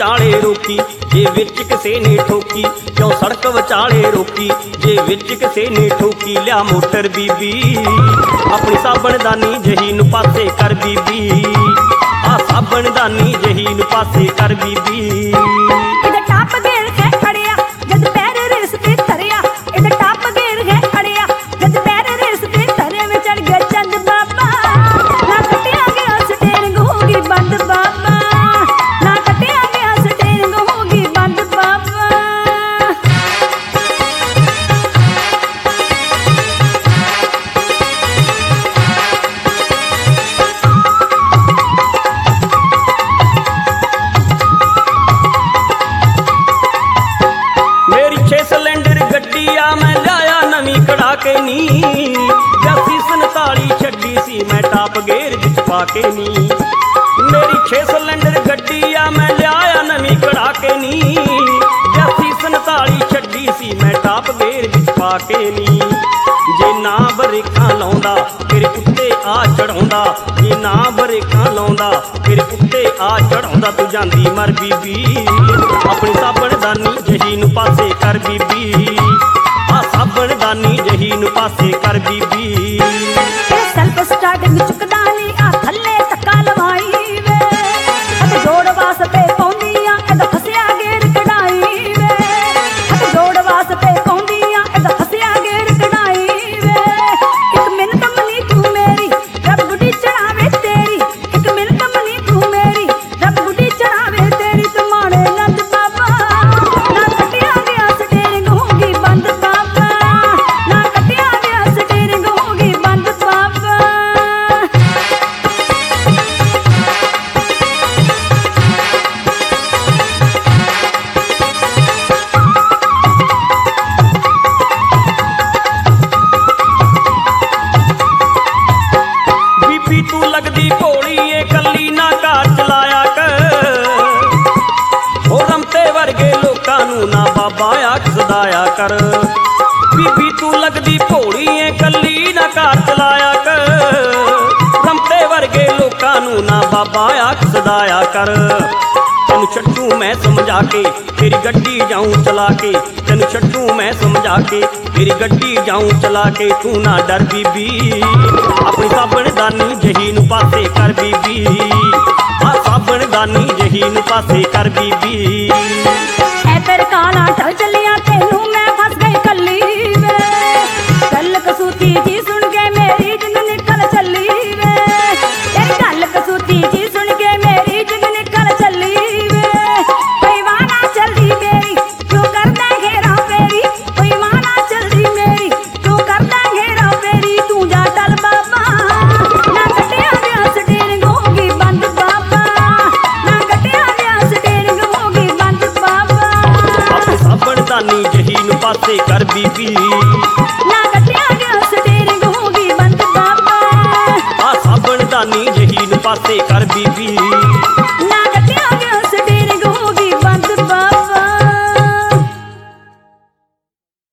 विचाले रोकी जे विच किसे ने ठोकी, क्यों सड़क विचाले रोकी जे विच किसे ने ठोकी। लिया मोटर बीबी अपनी साबणदानी जही नूं पासे कर बीबी, आ साबणदानी जही नूं पासे कर बीबी। इधर टाप गेर है खड़िया जद पैर रेस पे धरिया, इधर टाप गेर है खड़िया जद पैर रेस पे धरे में चढ़ गया चंद बाबा, ना कटिया गया स्टेरिंग होगी बंद बाबा, ना कटिया गया स्टेरिंग होगी बंद बाबा। मेरी 6 सिलेंडर गड्डी आ मैं लाया नवीं कढ़ा के नी, 47 छड्डी सी मैं टाप गेर विच पा के नी। मेरी 6 सिलेंडर गड्डी आ मैं लाया नवीं कढ़ा के नी, 47 छड्डी सी मैं टाप गेर विच पा के नी। जे ना बरेखां लाउंदा फिर उत्ते आ चढ़ाउंदा, जे ना बरेखां लाउंदा फिर उत्ते आ चढ़ाउंदा। तू जांदी मर बीबी अपनी साबणदानी जही नूं पासे कर बीबी, आ साबणदानी जही नूं पासे कर बीबी। सेल्फ स्टार्ट में चुकदा नी आ थल्ले धक्का लवाई वे, अते जोड़ वास्ते पौंदियां एदा फसिया गेर कढाई वे, अते जोड़ वास्ते पौंदियां एदा फसिया गेर कढाई वे। एक मिनट मनी तू मेरी रब गुडी चढ़ावे तेरी, एक मिनट मनी तू मेरी रब गुडी चढ़ावे तेरी। तू माणे नंद बाबा ना कटिया गया स्टेरिंग होगी बंद बाबा, ना कटिया गया स्टेरिंग होगी बंद बाबा। बीबी तू लगदी भोली ए कल्ली ना कार चलाया कर, हो रमते वर्गे लोकां नूं ना बाबा आख सदाया कर। बीबी तू लगदी भोली ए कल्ली ना कार चलाया कर, रमते वर्गे लोकां नूं ना बाबा आख सदाया कर। तेनू छड्डू मैं समझा के तेरी गड्डी जाऊं चला के, तेनू छड्डू मैं समझा के तेरी गड्डी जाऊं चला के। तू ना डर बीबी अपनी साबणदानी जही नूं पासे कर बीबी, आ साबणदानी जही नूं पासे कर बीबी। ऐ तेरे काला ढल चलिया तेनू मैं फस गई कल्ली वे, गल कसूती जी सुन के मेरी जिंद निकल चली वे, तेरी गल कसूती जी सुन के मेरी जिंद निकल चली वे। कोई वाना चलदी मेरी तू करदा घेरा फेरी, कोई वाना चलदी मेरी तू करदा घेरा फेरी। तू जा टल बाबा ना कटिया गया स्टेरिंग होगी बंद बाबा, ना कटिया गया स्टेरिंग होगी बंद बाबा। अपनी साबणदानी जही नूं पासे कर बीबी, ना कटिया गया स्टेरिंग होगी बंद बाबा, आ साबणदानी जही नूं पासे कर बीबी।